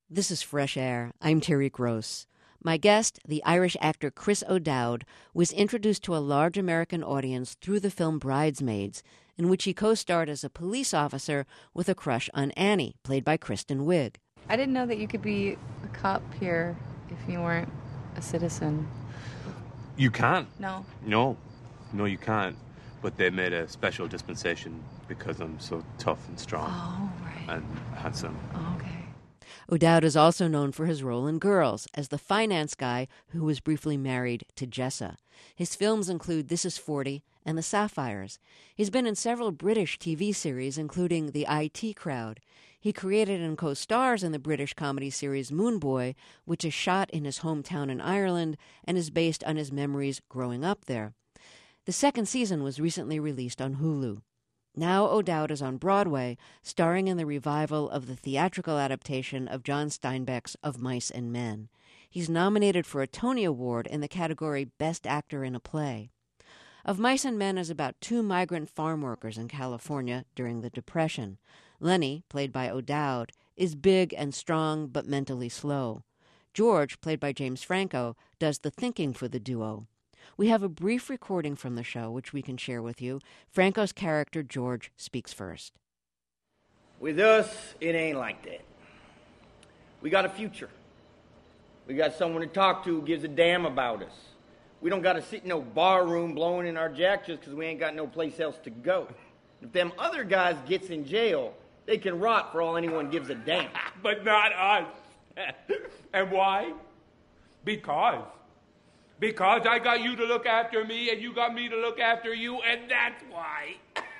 This is Fresh Air. I'm Terry Gross. My guest, the Irish actor Chris O'Dowd, was introduced to a large American audience through the film Bridesmaids, in which he co-starred as a police officer with a crush on Annie, played by Kristen Wiig. I didn't know that you could be a cop here if you weren't a citizen. You can't. No. No, you can't. But they made a special dispensation because I'm so tough and strong. Oh, right. And handsome. Oh, okay. O'Dowd is also known for his role in Girls as the finance guy who was briefly married to Jessa. His films include This Is 40 and The Sapphires. He's been in several British TV series, including The IT Crowd. He created and co-stars in the British comedy series Moon Boy, which is shot in his hometown in Ireland and is based on his memories growing up there. The second season was recently released on Hulu. Now O'Dowd is on Broadway, starring in the revival of the theatrical adaptation of John Steinbeck's Of Mice and Men. He's nominated for a Tony Award in the category Best Actor in a Play. Of Mice and Men is about two migrant farm workers in California during the Depression. Lenny, played by O'Dowd, is big and strong but mentally slow. George, played by James Franco, does the thinking for the duo. We have a brief recording from the show, which we can share with you. Franco's character, George, speaks first. With us, it ain't like that. We got a future. We got someone to talk to who gives a damn about us. We don't got to sit in no bar room blowing in our jack just because we ain't got no place else to go. If them other guys gets in jail, they can rot for all anyone gives a damn. But not us. And why? Because I got you to look after me, and you got me to look after you, and that's why.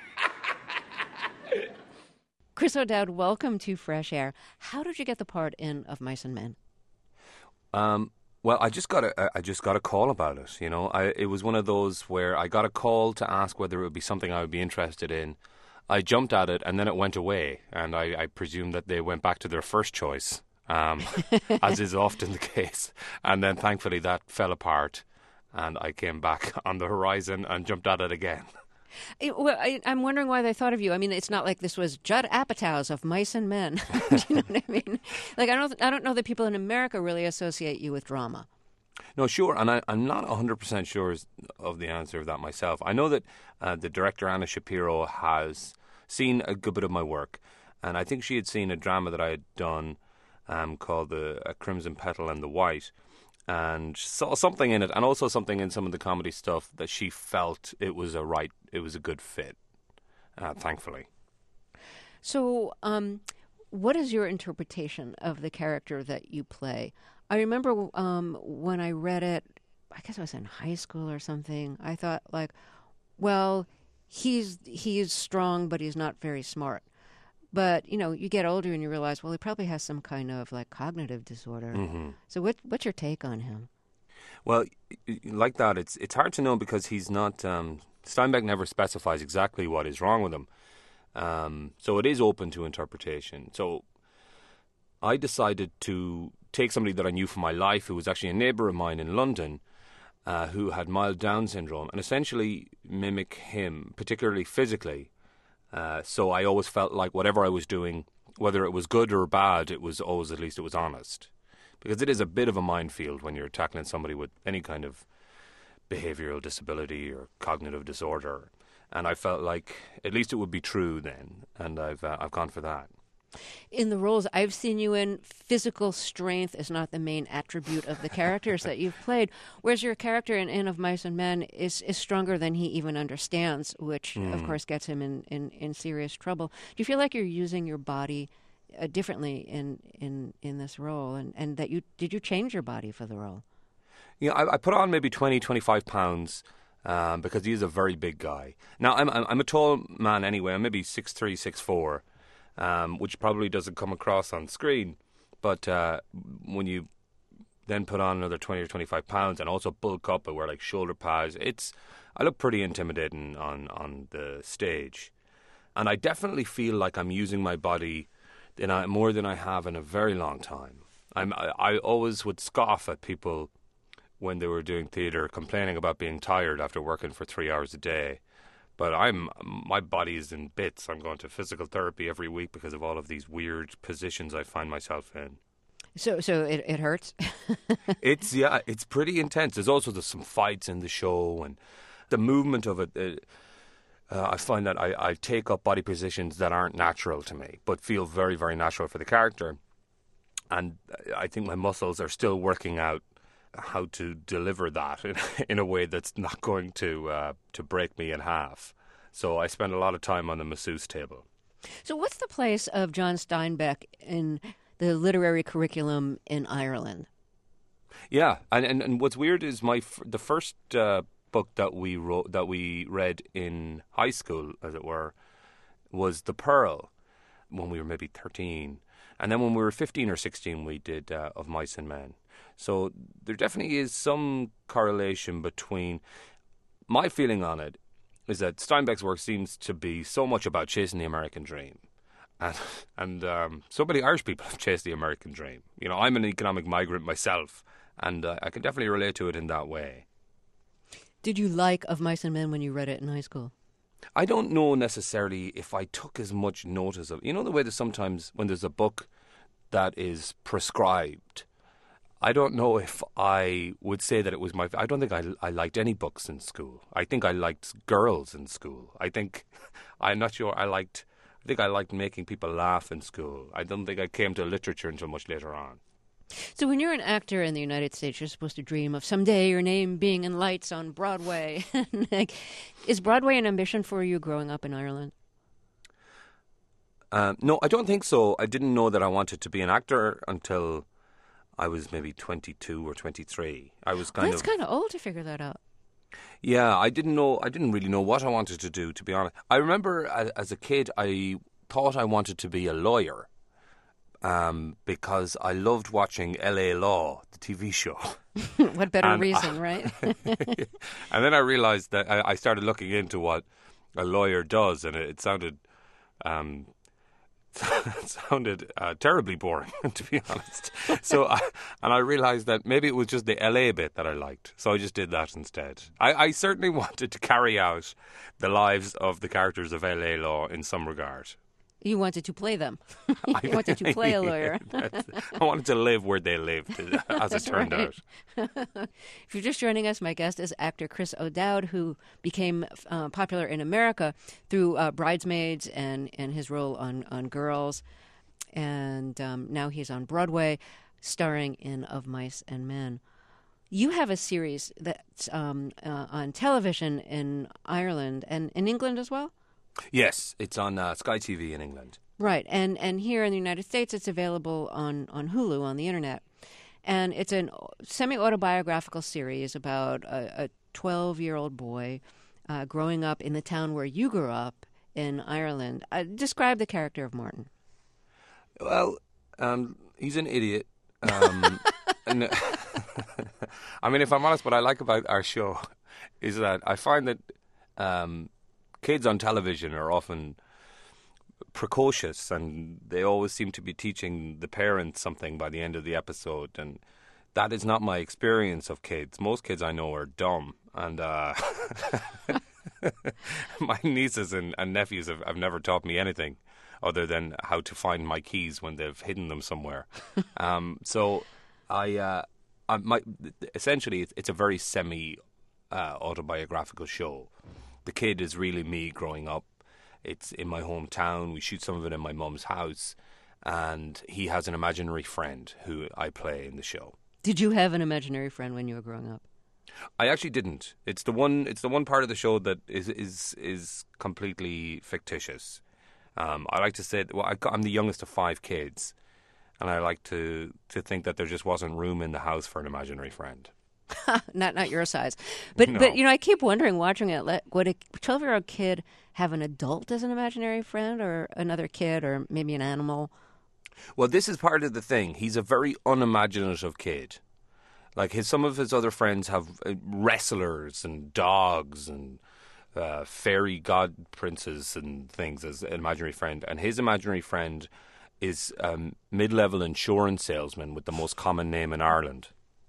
Chris O'Dowd, welcome to Fresh Air. How did you get the part in Of Mice and Men? Well, I just got a call about it. You know, it was one of those where I got a call to ask whether it would be something I would be interested in. I jumped at it, and then it went away, and I presumed that they went back to their first choice. As is often the case. And then thankfully that fell apart and I came back on the horizon and jumped at it again. I'm wondering why they thought of you. I mean, it's not like this was Judd Apatow's Of Mice and Men. Do you know what I mean? Like, I don't know that people in America really associate you with drama. No, sure, and I'm not 100% sure of the answer of that myself. I know that the director, Anna Shapiro, has seen a good bit of my work, and I think she had seen a drama that I had done called the Crimson Petal and the White, and saw something in it, and also something in some of the comedy stuff that she felt it was a good fit. Thankfully. So, what is your interpretation of the character that you play? I remember when I read it, I guess I was in high school or something. I thought, like, well, he's strong, but he's not very smart. But, you know, you get older and you realize, well, he probably has some kind of, like, cognitive disorder. Mm-hmm. So what's your take on him? Well, like that, it's hard to know because he's not... Steinbeck never specifies exactly what is wrong with him. So it is open to interpretation. So I decided to take somebody that I knew from my life who was actually a neighbour of mine in London who had mild Down syndrome and essentially mimic him, particularly physically. So I always felt like whatever I was doing, whether it was good or bad, it was always, at least it was honest. Because it is a bit of a minefield when you're tackling somebody with any kind of behavioural disability or cognitive disorder. And I felt like at least it would be true then, and I've gone for that. In the roles I've seen you in, physical strength is not the main attribute of the characters that you've played, whereas your character in Of Mice and Men is stronger than he even understands, which, of course, gets him in serious trouble. Do you feel like you're using your body differently in this role, and that did you change your body for the role? Yeah, I put on maybe 20, 25 pounds because he is a very big guy. Now, I'm a tall man anyway. I'm maybe 6'3", 6'4", which probably doesn't come across on screen. But when you then put on another 20 or 25 pounds and also bulk up and wear like shoulder pads, I look pretty intimidating on the stage. And I definitely feel like I'm using my body more than I have in a very long time. I always would scoff at people when they were doing theatre, complaining about being tired after working for 3 hours a day. But my body is in bits. I'm going to physical therapy every week because of all of these weird positions I find myself in. So it hurts. It's pretty intense. There's some fights in the show, and the movement of it. I find that I take up body positions that aren't natural to me, but feel very, very natural for the character. And I think my muscles are still working out how to deliver that in a way that's not going to break me in half. So I spend a lot of time on the masseuse table. So what's the place of John Steinbeck in the literary curriculum in Ireland? Yeah, and what's weird is the first book that we read in high school, as it were, was The Pearl, when we were maybe 13. And then when we were 15 or 16, we did Of Mice and Men. So there definitely is some correlation between... My feeling on it is that Steinbeck's work seems to be so much about chasing the American dream. And so many Irish people have chased the American dream. You know, I'm an economic migrant myself, and I can definitely relate to it in that way. Did you like Of Mice and Men when you read it in high school? I don't know necessarily if I took as much notice of... You know the way that sometimes when there's a book that is prescribed, I don't know if I would say that it was my... I don't think I liked any books in school. I think I liked girls in school. I'm not sure I think I liked making people laugh in school. I don't think I came to literature until much later on. So when you're an actor in the United States, you're supposed to dream of someday your name being in lights on Broadway. Is Broadway an ambition for you growing up in Ireland? No, I don't think so. I didn't know that I wanted to be an actor until I was maybe 22 or 23. That's kind of old to figure that out. Yeah, I didn't really know what I wanted to do, to be honest. I remember as a kid, I thought I wanted to be a lawyer. Because I loved watching L.A. Law, the TV show. What better reason, right? And then I realized that I started looking into what a lawyer does, and it sounded terribly boring, to be honest. So, I realized that maybe it was just the L.A. bit that I liked, so I just did that instead. I certainly wanted to carry out the lives of the characters of L.A. Law in some regard. You wanted to play them. You wanted to play a lawyer. I wanted to live where they lived, as it turned out. If you're just joining us, my guest is actor Chris O'Dowd, who became popular in America through Bridesmaids and his role on Girls. And now he's on Broadway, starring in Of Mice and Men. You have a series that's on television in Ireland and in England as well? Yes, it's on Sky TV in England. Right, and here in the United States, it's available on Hulu, on the internet. And it's a semi-autobiographical series about a 12-year-old boy growing up in the town where you grew up in Ireland. Describe the character of Martin. Well, he's an idiot. And, I mean, if I'm honest, what I like about our show is that I find that kids on television are often precocious, and they always seem to be teaching the parents something by the end of the episode, and that is not my experience of kids. Most kids I know are dumb, and my nieces and nephews have never taught me anything other than how to find my keys when they've hidden them somewhere. So essentially it's a very autobiographical show. The kid is really me growing up. It's in my hometown. We shoot some of it in my mum's house. And he has an imaginary friend who I play in the show. Did you have an imaginary friend when you were growing up? I actually didn't. It's the one part of the show that is completely fictitious. I like to say, I'm the youngest of 5 kids. And I like to think that there just wasn't room in the house for an imaginary friend. Not your size. But No. But I keep wondering, watching it, would a 12-year-old kid have an adult as an imaginary friend, or another kid, or maybe an animal? Well, this is part of the thing. He's a very unimaginative kid. Like some of his other friends have wrestlers and dogs and fairy god princes and things as an imaginary friend. And his imaginary friend is a mid-level insurance salesman with the most common name in Ireland.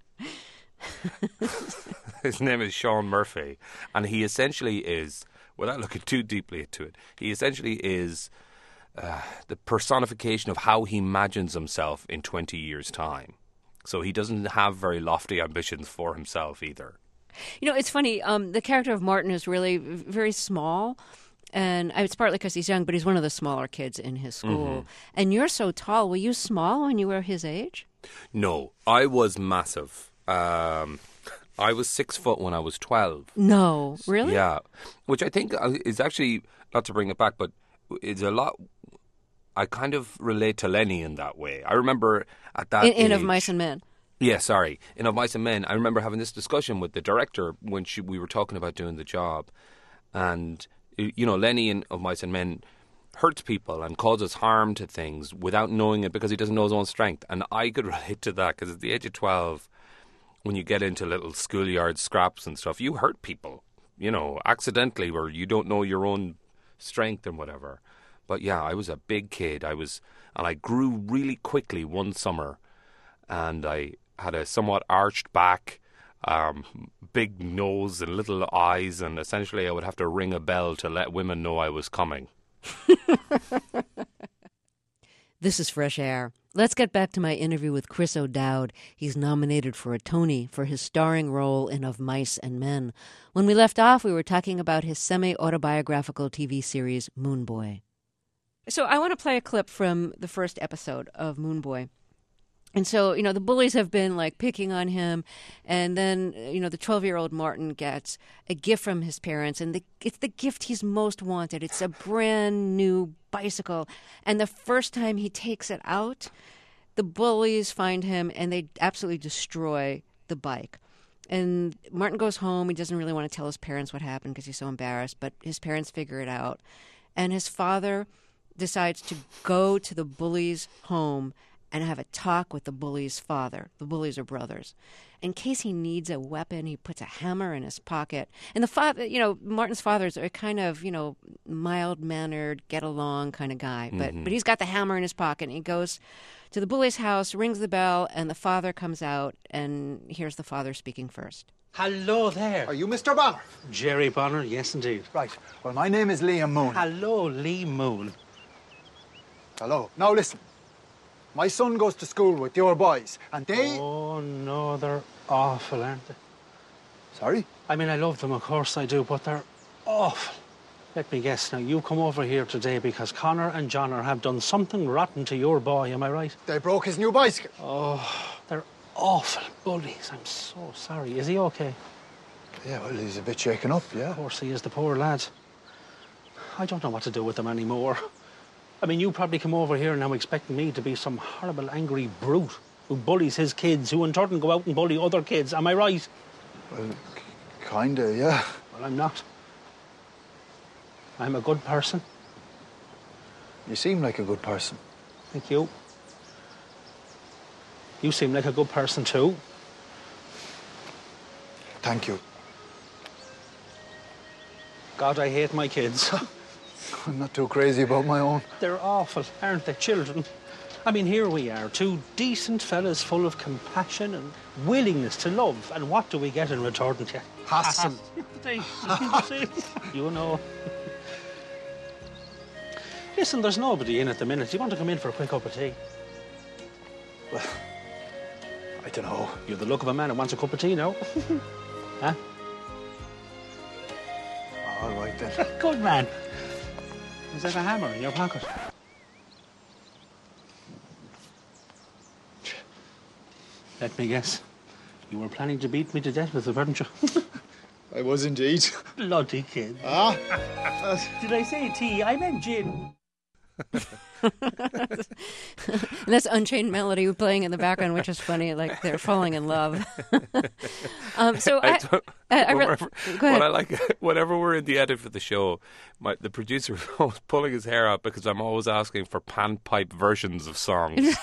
His name is Sean Murphy, and he essentially is, without looking too deeply into it, he essentially is the personification of how he imagines himself in 20 years' time. So he doesn't have very lofty ambitions for himself either. You know, it's funny. The character of Martin is really very small. And it's partly because he's young, but he's one of the smaller kids in his school. And you're so tall. Were you small when you were his age? No, I was massive. I was 6 foot when I was 12. No, really? Yeah, which I think is actually, not to bring it back, but it's a lot. I kind of relate to Lenny in that way. I remember at that in age, Of Mice and Men. Yeah, sorry. In Of Mice and Men, I remember having this discussion with the director when we were talking about doing the job. And, you know, Lenny in Of Mice and Men hurts people and causes harm to things without knowing it because he doesn't know his own strength. And I could relate to that because at the age of 12, when you get into little schoolyard scraps and stuff, you hurt people, you know, accidentally, where you don't know your own strength and whatever. But yeah, I was a big kid. And I grew really quickly one summer, and I had a somewhat arched back, big nose and little eyes, and essentially I would have to ring a bell to let women know I was coming. This is Fresh Air. Let's get back to my interview with Chris O'Dowd. He's nominated for a Tony for his starring role in Of Mice and Men. When we left off, we were talking about his semi-autobiographical TV series, Moon Boy. So I want to play a clip from the first episode of Moon Boy. And so, you know, the bullies have been, like, picking on him. And then, you know, the 12-year-old Martin gets a gift from his parents. And it's the gift he's most wanted. It's a brand new bicycle. And the first time he takes it out, the bullies find him and they absolutely destroy the bike. And Martin goes home. He doesn't really want to tell his parents what happened because he's so embarrassed. But his parents figure it out. And his father decides to go to the bullies' home and have a talk with the bully's father. The bullies are brothers. In case he needs a weapon, he puts a hammer in his pocket. And the father, you know, Martin's father's a kind of, you know, mild-mannered, get-along kind of guy. But he's got the hammer in his pocket, and he goes to the bully's house, rings the bell, and the father comes out, and here's the father speaking first. Hello there. Are you Mr. Bonner? Jerry Bonner, yes indeed. Right. Well, my name is Liam Moon. Hello, Lee Moon. Hello. Now listen. My son goes to school with your boys, and they... Oh, no, they're awful, aren't they? Sorry? I mean, I love them, of course I do, but they're awful. Let me guess now, you come over here today because Connor and Johnner have done something rotten to your boy, am I right? They broke his new bicycle. Oh, they're awful bullies. I'm so sorry. Is he okay? Yeah, well, he's a bit shaken up, yeah. Of course he is, the poor lad. I don't know what to do with them anymore. I mean, you probably come over here now expecting me to be some horrible, angry brute who bullies his kids, who in turn go out and bully other kids. Am I right? Well, kinda, yeah. Well, I'm not. I'm a good person. You seem like a good person. Thank you. You seem like a good person, too. Thank you. God, I hate my kids. I'm not too crazy about my own. They're awful, aren't they, children? I mean, here we are, two decent fellas full of compassion and willingness to love. And what do we get in return to? Hassle. You know. Listen, there's nobody in at the minute. Do you want to come in for a quick cup of tea? Well, I don't know. You're the look of a man who wants a cup of tea now. Huh? All right, then. Good man. Is that a hammer in your pocket? Let me guess. You were planning to beat me to death with it, weren't you? I was indeed. Bloody kid. Ah? Did I say tea? I meant gin. And that's Unchained Melody playing in the background, which is funny, like they're falling in love. So go ahead. What I like, whenever we're in the edit for the show, the producer is always pulling his hair out because I'm always asking for panpipe versions of songs.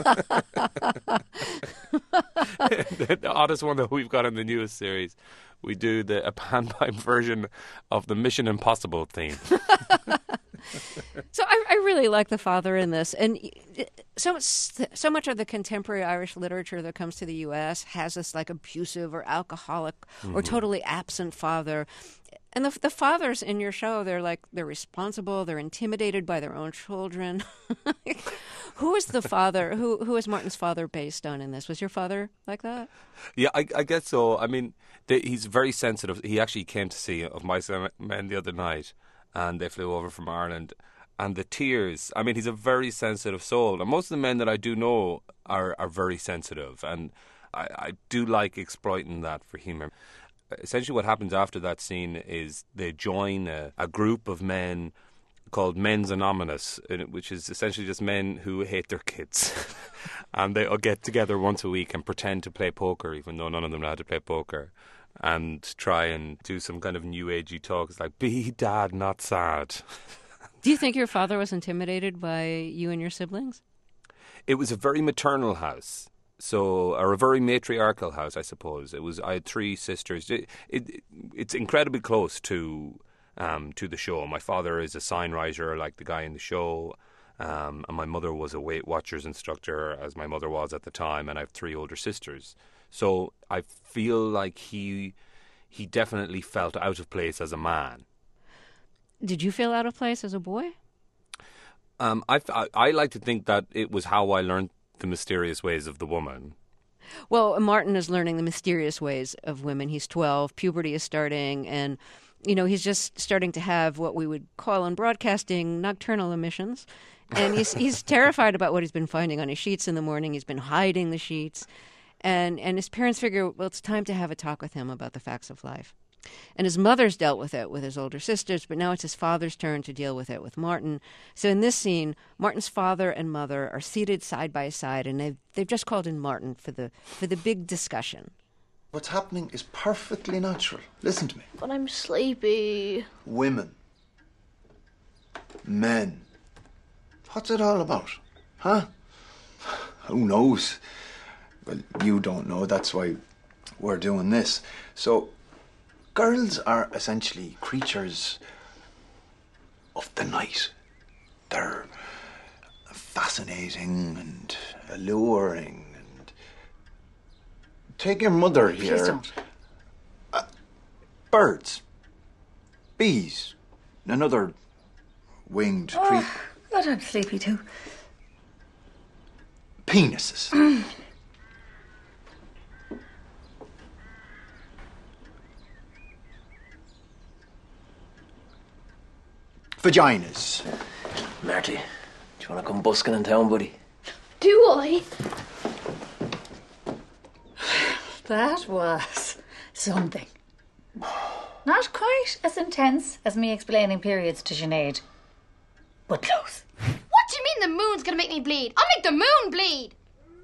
The oddest one that we've got in the newest series, we do a panpipe version of the Mission Impossible theme. So I really like the father in this, and so much of the contemporary Irish literature that comes to the U.S. has this like abusive or alcoholic or totally absent father. And the fathers in your show, they're responsible, they're intimidated by their own children. Who is the father? Who is Martin's father based on in this? Was your father like that? Yeah, I guess so. I mean, he's very sensitive. He actually came to see Of Mice and Men the other night, and they flew over from Ireland. And the tears, I mean, he's a very sensitive soul. And most of the men that I do know are very sensitive. And I do like exploiting that for humour. Essentially what happens after that scene is they join a group of men called Men's Anonymous, which is essentially just men who hate their kids. And they all get together once a week and pretend to play poker, even though none of them know how to play poker, and try and do some kind of new agey talk. It's like, be dad, not sad. Do you think your father was intimidated by you and your siblings? It was a very maternal house. Or a very matriarchal house, I suppose. I had 3 sisters. It's incredibly close to the show. My father is a sign writer, like the guy in the show, and my mother was a Weight Watchers instructor, as my mother was at the time, and I have 3 older sisters. So I feel like he definitely felt out of place as a man. Did you feel out of place as a boy? I like to think that it was how I learned the mysterious ways of the woman. Well, Martin is learning the mysterious ways of women. He's 12, puberty is starting, and, he's just starting to have what we would call in broadcasting nocturnal emissions. And he's terrified about what he's been finding on his sheets in the morning. He's been hiding the sheets. And his parents figure, well, it's time to have a talk with him about the facts of life. And his mother's dealt with it with his older sisters, but now it's his father's turn to deal with it with Martin. So in this scene, Martin's father and mother are seated side by side, and they've just called in Martin for the big discussion. What's happening is perfectly natural. Listen to me. But I'm sleepy. Women. Men. What's it all about? Huh? Who knows? Well, you don't know. That's why we're doing this. So, girls are essentially creatures of the night. They're fascinating and alluring. And take your mother here. Please don't. Birds. Bees. Another winged creature. But I'm sleepy too. Penises. Vaginas. Marty, do you want to come busking in town, buddy? Do I? That was something. Not quite as intense as me explaining periods to Sinead, but close. What do you mean the moon's gonna make me bleed? I'll make the moon bleed!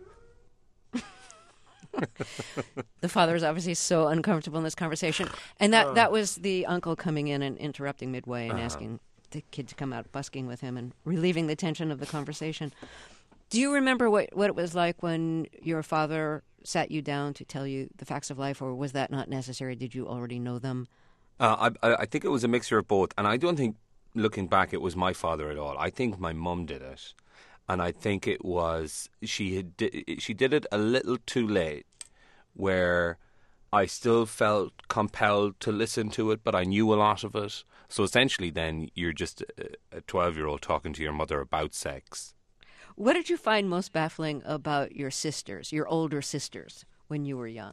The father is obviously so uncomfortable in this conversation. And that was the uncle coming in and interrupting midway and asking the kid to come out busking with him and relieving the tension of the conversation. Do you remember what it was like when your father sat you down to tell you the facts of life, or was that not necessary? Did you already know them? I think it was a mixture of both, and I don't think, looking back, it was my father at all. I think my mum did it, and I think it was she did it a little too late, where I still felt compelled to listen to it, but I knew a lot of it. So essentially then you're just a 12-year-old talking to your mother about sex. What did you find most baffling about your sisters, your older sisters, when you were young?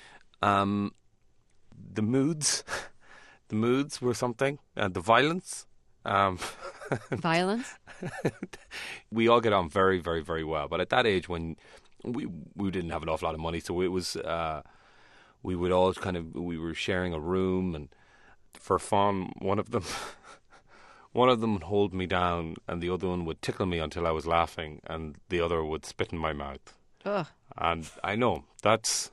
The moods. The moods were something. The violence. Violence? We all get on very, very, very well. But at that age, when we didn't have an awful lot of money, so it was we would all we were sharing a room, and for fun, one of them would hold me down, and the other one would tickle me until I was laughing, and the other would spit in my mouth. Ugh. And I know it's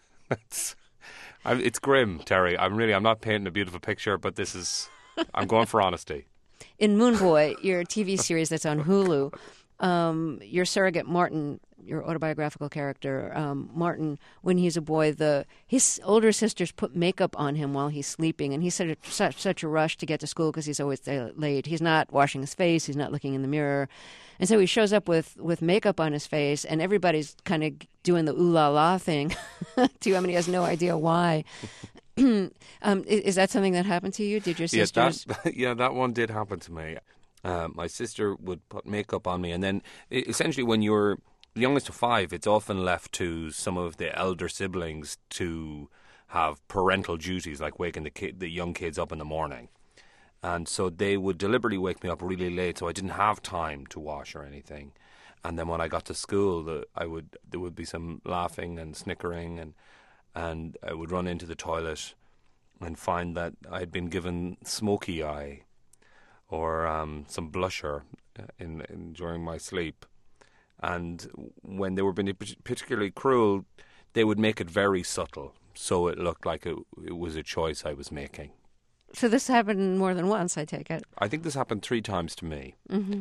grim, Terry. I'm not painting a beautiful picture, but I'm going for honesty. In Moon Boy, your TV series that's on Hulu, your surrogate Martin your autobiographical character, Martin, when he's a boy, his older sisters put makeup on him while he's sleeping, and he's such a rush to get to school because he's always late. He's not washing his face. He's not looking in the mirror. And so he shows up with makeup on his face, and everybody's kind of doing the ooh la la thing to him, and he has no idea why. Is that something that happened to you? Did your sisters? Yeah, that one did happen to me. My sister would put makeup on me, and then essentially when you're the youngest of 5, it's often left to some of the elder siblings to have parental duties, like waking the young kids up in the morning. And so they would deliberately wake me up really late, so I didn't have time to wash or anything. And then when I got to school, there would be some laughing and snickering, and I would run into the toilet and find that I had been given smoky eye or some blusher during my sleep. And when they were being particularly cruel, they would make it very subtle, so it looked like it was a choice I was making. So this happened more than once, I take it. I think this happened 3 times to me. Mm-hmm.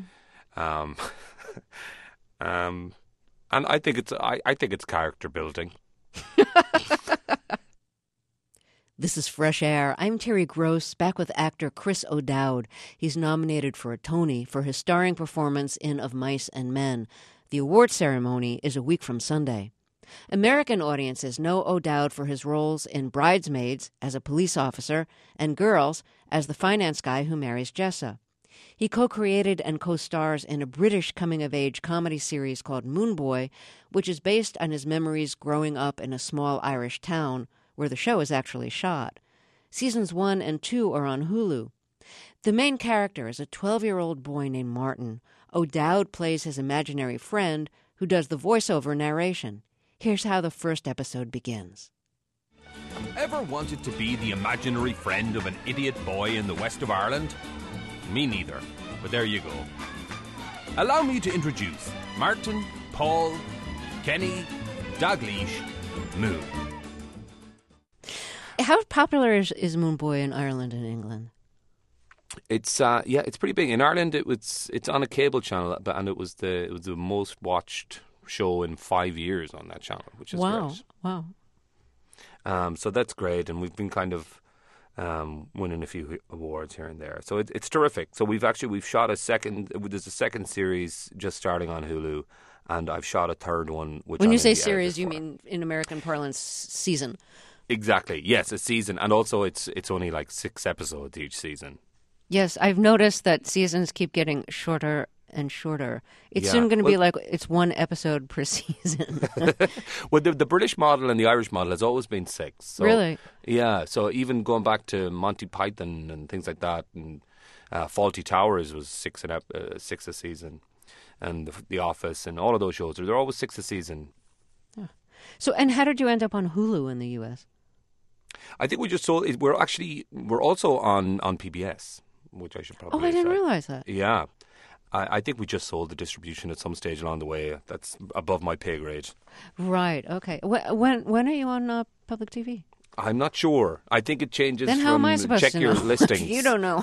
And I think it's character building. This is Fresh Air. I'm Terry Gross, back with actor Chris O'Dowd. He's nominated for a Tony for his starring performance in Of Mice and Men. The award ceremony is a week from Sunday. American audiences know O'Dowd for his roles in Bridesmaids as a police officer and Girls as the finance guy who marries Jessa. He co-created and co-stars in a British coming-of-age comedy series called Moon Boy, which is based on his memories growing up in a small Irish town, where the show is actually shot. Seasons 1 and 2 are on Hulu. The main character is a 12-year-old boy named Martin. O'Dowd plays his imaginary friend, who does the voiceover narration. Here's how the first episode begins. Ever wanted to be the imaginary friend of an idiot boy in the west of Ireland? Me neither, but there you go. Allow me to introduce Martin, Paul, Kenny, Dalgleish, Moon. How popular is Moon Boy in Ireland and England? It's it's pretty big in Ireland. It's on a cable channel, and it was the most watched show in 5 years on that channel, which is great. Wow. So that's great, and we've been kind of winning a few awards here and there. So it's terrific. So we've shot a second. There's a second series just starting on Hulu, and I've shot a third one. When you say series, you mean in American parlance season? Exactly. Yes, a season, and also it's only like 6 episodes each season. Yes, I've noticed that seasons keep getting shorter and shorter. It's soon going to be like it's 1 episode per season. Well, the British model and the Irish model has always been 6. So, really? Yeah. So even going back to Monty Python and things like that, and Fawlty Towers was 6 a season, and The Office and all of those shows, they're always 6 a season. Yeah. So, and how did you end up on Hulu in the U.S.? I think we just sold it. We're also on PBS, which I should probably say. I didn't realize that. Yeah. I think we just sold the distribution at some stage along the way. That's above my pay grade. Right, okay. When are you on public TV? I'm not sure. I think it changes. Then how am I supposed check to your know? listings. You don't know.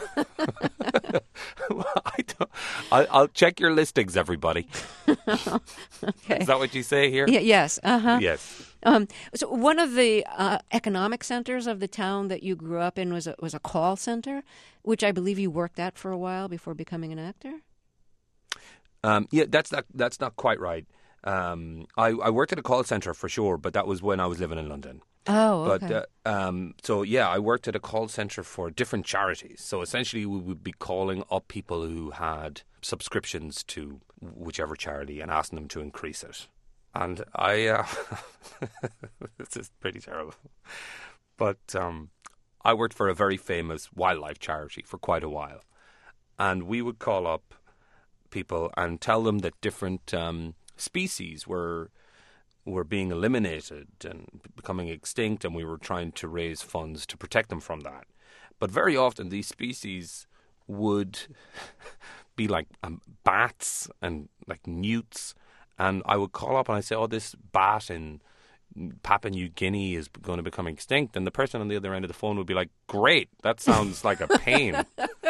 I'll check your listings, everybody. Okay. Is that what you say here? Yes. Uh-huh. Yes. So one of the economic centers of the town that you grew up in was a call center, which I believe you worked at for a while before becoming an actor. Yeah, that's not quite right. I worked at a call center for sure, but that was when I was living in London. Oh, okay. But so yeah, I worked at a call center for different charities. So essentially, we would be calling up people who had subscriptions to whichever charity and asking them to increase it. And I, this is pretty terrible, but I worked for a very famous wildlife charity for quite a while, and we would call up people and tell them that different species were being eliminated and becoming extinct, and we were trying to raise funds to protect them from that. But very often these species would be like bats and like newts, and I would call up and I'd say, oh, this bat in Papua New Guinea is going to become extinct, and the person on the other end of the phone would be like, great, that sounds like a pain.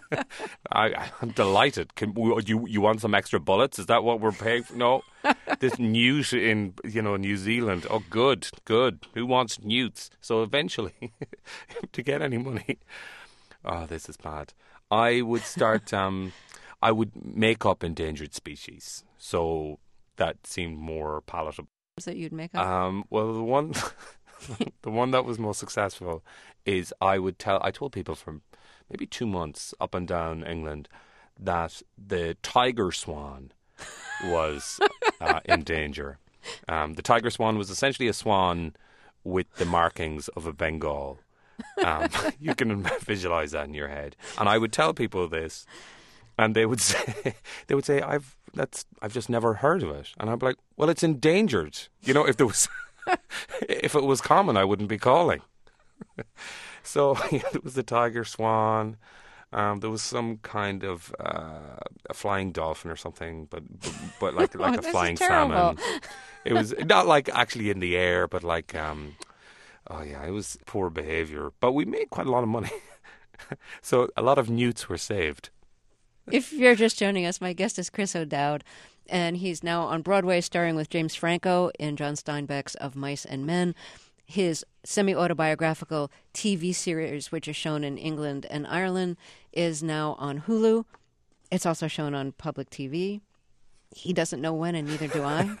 I'm delighted. You want some extra bullets? Is that what we're paying for? No. This newt in New Zealand. Oh, good. Who wants newts? So eventually, to get any money, oh, this is bad. I would start. I would make up endangered species. So that seemed more palatable. That you'd make up. Well, the one, the one that was most successful is I told people for maybe 2 months up and down England that the tiger swan was in danger. The tiger swan was essentially a swan with the markings of a Bengal. You can visualize that in your head. And I would tell people this, and they would say, I've just never heard of it. And I'd be like, well, it's endangered. If it was common, I wouldn't be calling. So there was the tiger swan. There was some kind of a flying dolphin or something, but like a flying salmon. It was not like actually in the air, but like it was poor behaviour. But we made quite a lot of money, so a lot of newts were saved. If you're just joining us, my guest is Chris O'Dowd, and he's now on Broadway starring with James Franco in John Steinbeck's Of Mice and Men. His semi-autobiographical TV series, which is shown in England and Ireland, is now on Hulu. It's also shown on public TV. He doesn't know when, and neither do I.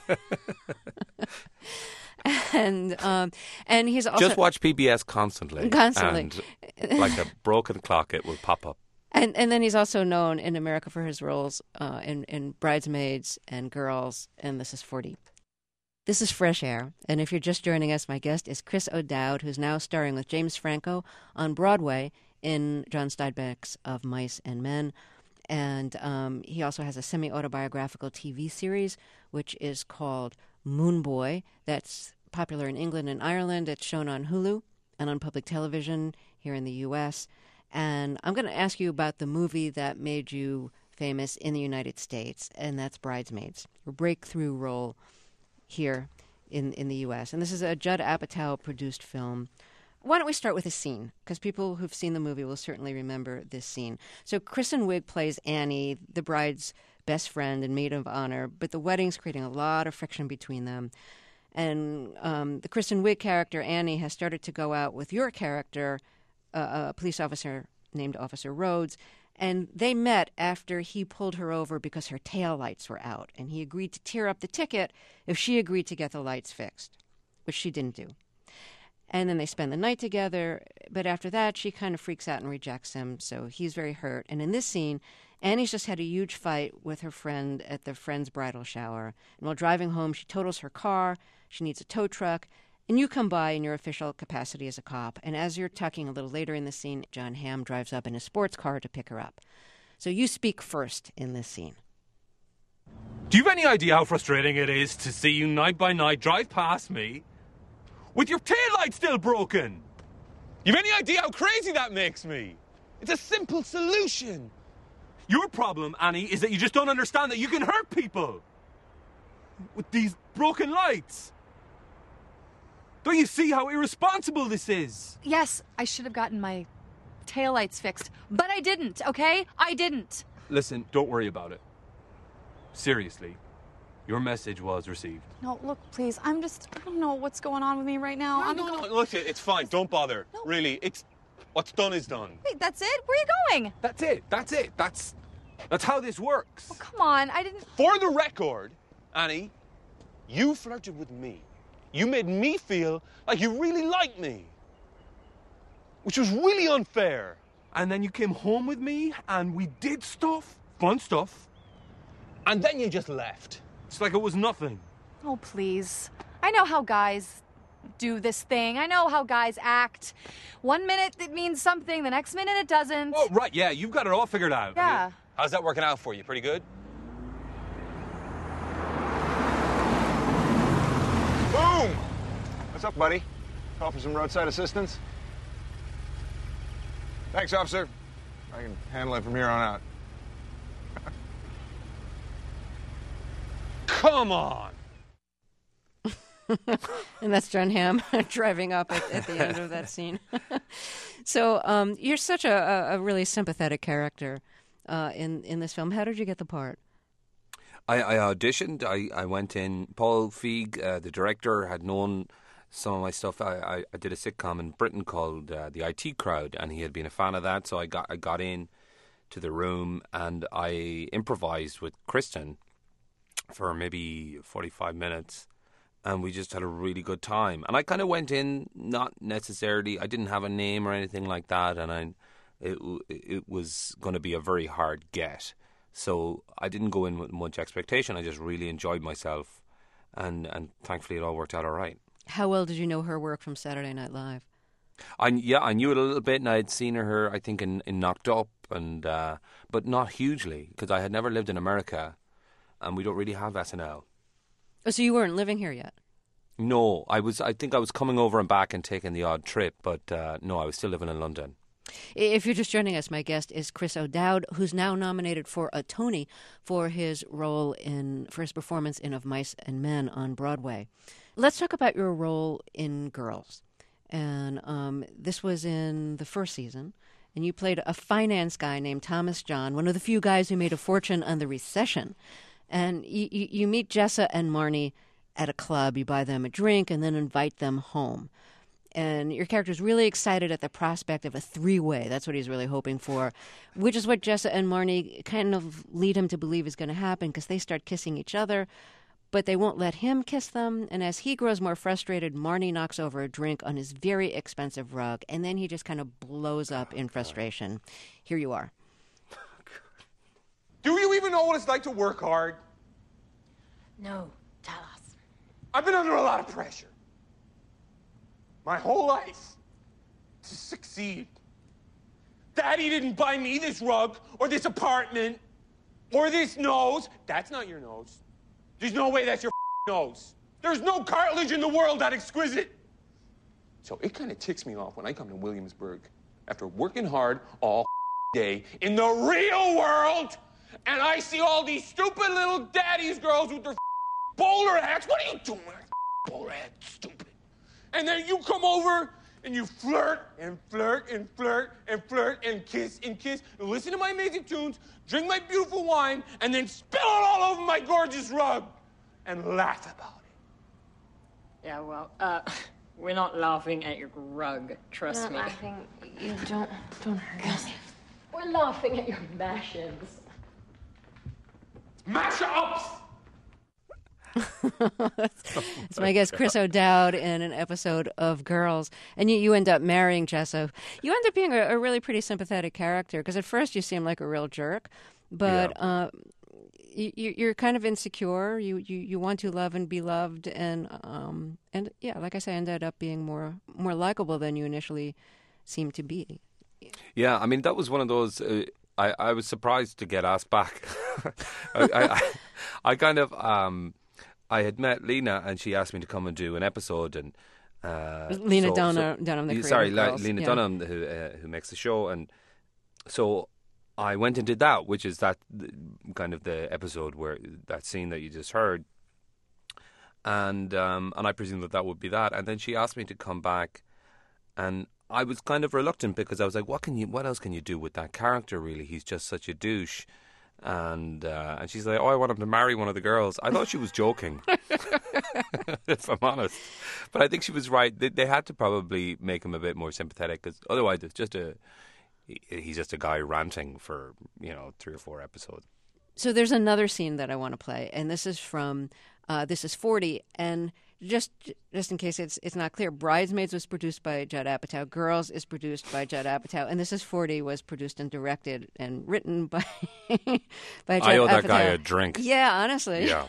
And he's also... Just watch PBS constantly. And like a broken clock, it will pop up. And then he's also known in America for his roles in Bridesmaids and Girls, and This is 40. This is Fresh Air, and if you're just joining us, my guest is Chris O'Dowd, who's now starring with James Franco on Broadway in John Steinbeck's Of Mice and Men. And he also has a semi-autobiographical TV series, which is called Moon Boy. That's popular in England and Ireland. It's shown on Hulu and on public television here in the U.S., and I'm going to ask you about the movie that made you famous in the United States, and that's Bridesmaids, a breakthrough role here in the U.S. And this is a Judd Apatow-produced film. Why don't we start with a scene? Because people who've seen the movie will certainly remember this scene. So Kristen Wiig plays Annie, the bride's best friend and maid of honor, but the wedding's creating a lot of friction between them. And the Kristen Wiig character, Annie, has started to go out with your character, a police officer named Officer Rhodes, and they met after he pulled her over because her taillights were out, and he agreed to tear up the ticket if she agreed to get the lights fixed, which she didn't do. And then they spend the night together, but after that, she kind of freaks out and rejects him, so he's very hurt. And in this scene, Annie's just had a huge fight with her friend at the friend's bridal shower, and while driving home, she totals her car, she needs a tow truck, and you come by in your official capacity as a cop. And as you're talking a little later in the scene, John Hamm drives up in a sports car to pick her up. So you speak first in this scene. Do you have any idea how frustrating it is to see you night by night drive past me with your taillight still broken? You have any idea how crazy that makes me? It's a simple solution. Your problem, Annie, is that you just don't understand that you can hurt people with these broken lights. Don't you see how irresponsible this is? Yes, I should have gotten my taillights fixed, but I didn't, okay? I didn't. Listen, don't worry about it. Seriously, your message was received. No, look, please, I don't know what's going on with me right now. No, look, it's fine, don't bother. No. Really, what's done is done. Wait, that's it? Where are you going? That's it. That's how this works. Oh, come on, I didn't... For the record, Annie, you flirted with me. You made me feel like you really liked me, which was really unfair. And then you came home with me, and we did stuff, fun stuff, and then you just left. It's like it was nothing. Oh, please. I know how guys do this thing. I know how guys act. 1 minute it means something, the next minute it doesn't. Oh, right, yeah, you've got it all figured out. Yeah. How's that working out for you? Pretty good? Boom! What's up, buddy? Call for some roadside assistance? Thanks, officer. I can handle it from here on out. Come on! And that's John Hamm driving up at the end of that scene. So you're such a really sympathetic character in this film. How did you get the part? I auditioned. I went in. Paul Feig, the director, had known some of my stuff. I did a sitcom in Britain called The IT Crowd, and he had been a fan of that. So I got in to the room and I improvised with Kristen for maybe 45 minutes. And we just had a really good time. And I kind of went in, not necessarily, I didn't have a name or anything like that. And it was going to be a very hard get. So I didn't go in with much expectation. I just really enjoyed myself. And thankfully it all worked out all right. How well did you know her work from Saturday Night Live? I knew it a little bit, and I had seen her, I think, in Knocked Up, and but not hugely, because I had never lived in America, and we don't really have SNL. Oh, so you weren't living here yet? No, I think I was coming over and back and taking the odd trip, but no, I was still living in London. If you're just joining us, my guest is Chris O'Dowd, who's now nominated for a Tony for his performance in Of Mice and Men on Broadway. Let's talk about your role in Girls. And this was in the first season, and you played a finance guy named Thomas John, one of the few guys who made a fortune on the recession. And you meet Jessa and Marnie at a club. You buy them a drink and then invite them home. And your character's really excited at the prospect of a three-way. That's what he's really hoping for, which is what Jessa and Marnie kind of lead him to believe is going to happen, because they start kissing each other, but they won't let him kiss them. And as he grows more frustrated, Marnie knocks over a drink on his very expensive rug, and then he just kind of blows up in frustration. Here you are. Do you even know what it's like to work hard? No, tell us. I've been under a lot of pressure. My whole life. To succeed. Daddy didn't buy me this rug, or this apartment, or this nose. That's not your nose. There's no way that's your nose. There's no cartilage in the world that exquisite. So it kind of ticks me off when I come to Williamsburg after working hard all day in the real world, and I see all these stupid little daddy's girls with their bowler hats. What are you doing with a bowler hat? Stupid. And then you come over and you flirt and flirt and flirt and flirt and kiss and listen to my amazing tunes, drink my beautiful wine, and then spill it all over my gorgeous rug and laugh about it. Yeah, well, we're not laughing at your rug, trust me. We're not laughing. You don't hurt us. We're laughing at your mashes. Mash-ups! It's my guest, Chris O'Dowd, in an episode of Girls. And you end up marrying Jessa. You end up being a really pretty sympathetic character, because at first you seem like a real jerk, but you're kind of insecure. You want to love and be loved, and yeah, like I say, ended up being more likable than you initially seemed to be. Yeah, I mean, that was one of those... I was surprised to get asked back. I kind of... I had met Lena, and she asked me to come and do an episode, and Lena Dunham, the creator. Sorry, of Girls. Lena Dunham, who makes the show, and so I went and did that, which is that kind of the episode where that scene that you just heard, and I presume that would be that, and then she asked me to come back, and I was kind of reluctant, because I was like, what else can you do with that character? Really, he's just such a douche. And she's like, I want him to marry one of the girls. I thought she was joking, if I'm honest. But I think she was right. They had to probably make him a bit more sympathetic, because otherwise it's just he's just a guy ranting for 3 or 4 episodes. So there's another scene that I want to play, and this is from This Is 40, and just in case it's not clear, Bridesmaids was produced by Judd Apatow, Girls is produced by Judd Apatow, and This Is 40 was produced and directed and written by Judd Apatow. I owe that guy a drink. Yeah, honestly. Yeah.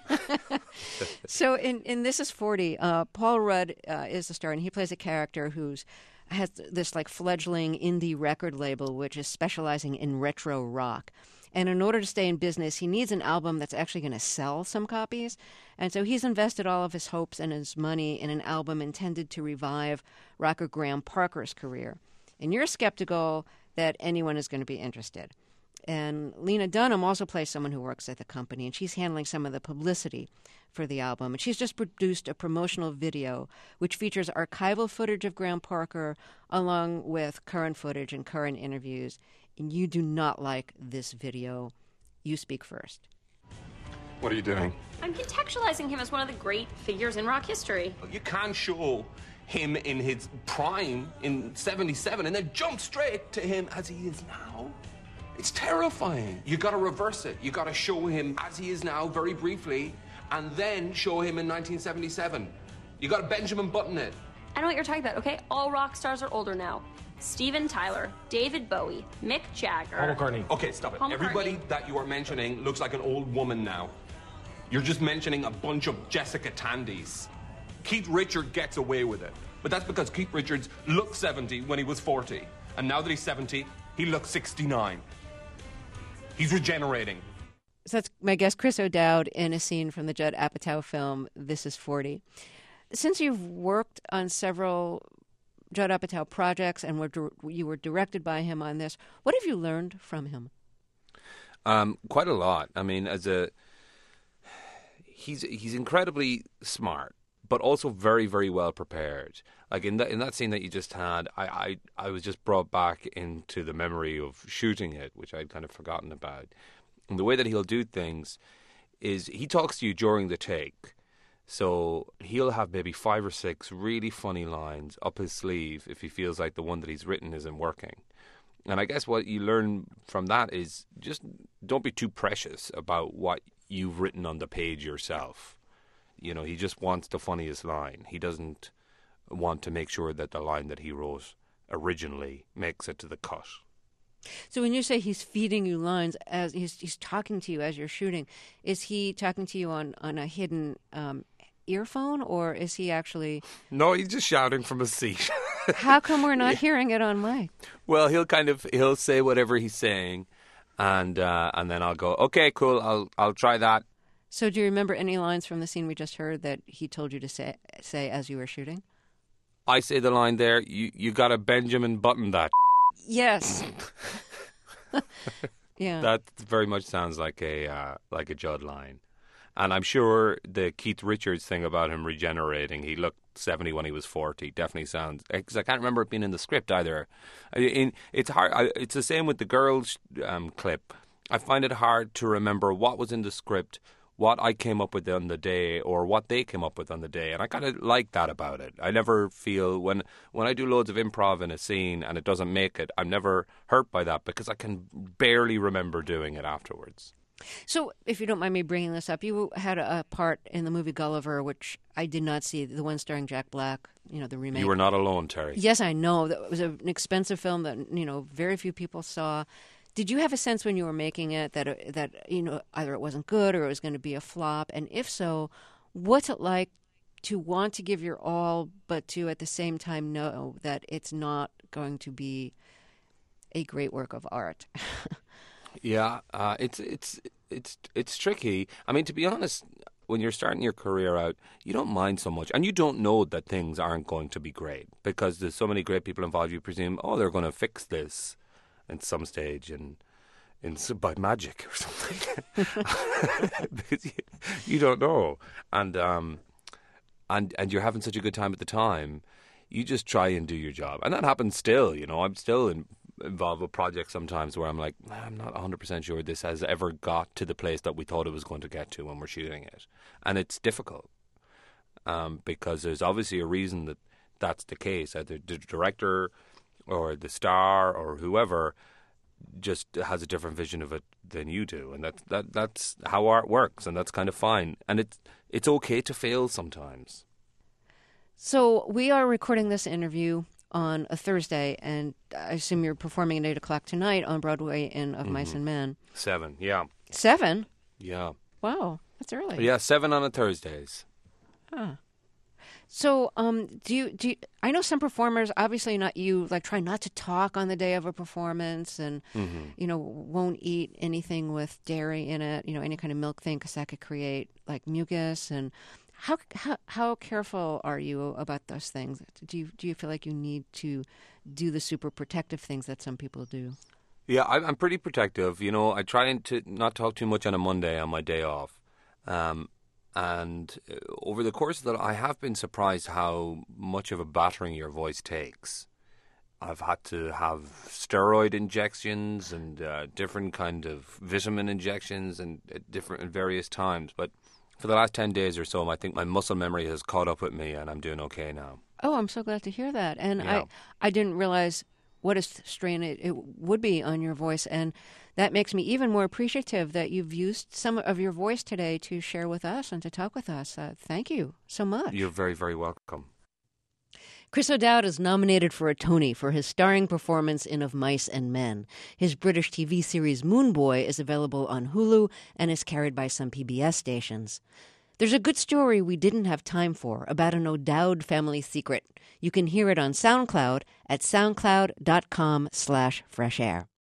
So in This Is 40, Paul Rudd is the star, and he plays a character who's has this like fledgling indie record label which is specializing in retro rock. And in order to stay in business, he needs an album that's actually going to sell some copies. And so he's invested all of his hopes and his money in an album intended to revive rocker Graham Parker's career. And you're skeptical that anyone is going to be interested. And Lena Dunham also plays someone who works at the company, and she's handling some of the publicity for the album. And she's just produced a promotional video which features archival footage of Graham Parker along with current footage and current interviews. And you do not like this video. You speak first. What are you doing? I'm contextualizing him as one of the great figures in rock history. You can't show him in his prime in 77 and then jump straight to him as he is now. It's terrifying. You gotta reverse it. You gotta show him as he is now, very briefly, and then show him in 1977. You gotta Benjamin Button it. I know what you're talking about, okay? All rock stars are older now. Steven Tyler, David Bowie, Mick Jagger. Paul McCartney. Okay, stop it. Paul Everybody that you are mentioning looks like an old woman now. You're just mentioning a bunch of Jessica Tandys. Keith Richards gets away with it. But that's because Keith Richards looked 70 when he was 40. And now that he's 70, he looks 69. He's regenerating. So that's my guest, Chris O'Dowd, in a scene from the Judd Apatow film, This Is 40. Since you've worked on several Judd Apatow projects and you were directed by him on this, what have you learned from him? Quite a lot. I mean, he's incredibly smart, but also very, very well prepared. Like in that scene that you just had, I was just brought back into the memory of shooting it, which I'd kind of forgotten about. And the way that he'll do things is he talks to you during the take. So he'll have maybe 5 or 6 really funny lines up his sleeve if he feels like the one that he's written isn't working. And I guess what you learn from that is just don't be too precious about what you've written on the page yourself. You know, he just wants the funniest line. He doesn't want to make sure that the line that he wrote originally makes it to the cut. So when you say he's feeding you lines as he's talking to you as you're shooting, is he talking to you on a hidden earphone, or is he actually... No, he's just shouting from a seat. How come we're not hearing it on mic? Well, he'll say whatever he's saying, and then I'll go, okay, cool, I'll try that. So do you remember any lines from the scene we just heard that he told you to say as you were shooting? I say the line there, you got to Benjamin Button that. Yes. Yeah. That very much sounds like a Judd line. And I'm sure the Keith Richards thing about him regenerating, he looked 70 when he was 40, definitely sounds... Because I can't remember it being in the script either. It's hard. It's the same with the girls clip. I find it hard to remember what was in the script, what I came up with on the day, or what they came up with on the day. And I kind of like that about it. I never feel... When I do loads of improv in a scene and it doesn't make it, I'm never hurt by that because I can barely remember doing it afterwards. So, if you don't mind me bringing this up, you had a part in the movie Gulliver, which I did not see, the one starring Jack Black, the remake. You were not alone, Terry. Yes, I know. That was an expensive film that, very few people saw. Did you have a sense when you were making it that either it wasn't good or it was going to be a flop? And if so, what's it like to want to give your all, but to at the same time know that it's not going to be a great work of art? Yeah, it's tricky. I mean, to be honest, when you're starting your career out, you don't mind so much, and you don't know that things aren't going to be great because there's so many great people involved. You presume, they're going to fix this at some stage, and by magic or something. Because you don't know, and you're having such a good time at the time. You just try and do your job, and that happens still. I'm still involved with projects sometimes where I'm like, I'm not 100% sure this has ever got to the place that we thought it was going to get to when we're shooting it. And it's difficult because there's obviously a reason that that's the case. Either the director or the star or whoever just has a different vision of it than you do. And that's how art works, and that's kind of fine. And it's okay to fail sometimes. So we are recording this interview on a Thursday, and I assume you're performing at 8 o'clock tonight on Broadway in Of Mice and Men. 7, yeah. 7? Yeah. Wow, that's early. Yeah, 7 on a Thursdays. Huh. So, do you? I know some performers, obviously not you, try not to talk on the day of a performance, and won't eat anything with dairy in it. Any kind of milk thing, because that could create mucus. And how careful are you about those things? Do you feel like you need to do the super protective things that some people do? Yeah, I'm pretty protective. You know, I try to not talk too much on a Monday on my day off. And over the course of that, I have been surprised how much of a battering your voice takes. I've had to have steroid injections and different kind of vitamin injections and at various times. But for the last 10 days or so, I think my muscle memory has caught up with me and I'm doing okay now. Oh, I'm so glad to hear that. And Yeah. I didn't realize what a strain it would be on your voice. And that makes me even more appreciative that you've used some of your voice today to share with us and to talk with us. Thank you so much. You're very, very welcome. Chris O'Dowd is nominated for a Tony for his starring performance in Of Mice and Men. His British TV series Moon Boy is available on Hulu and is carried by some PBS stations. There's a good story we didn't have time for about an O'Dowd family secret. You can hear it on SoundCloud at soundcloud.com/freshair.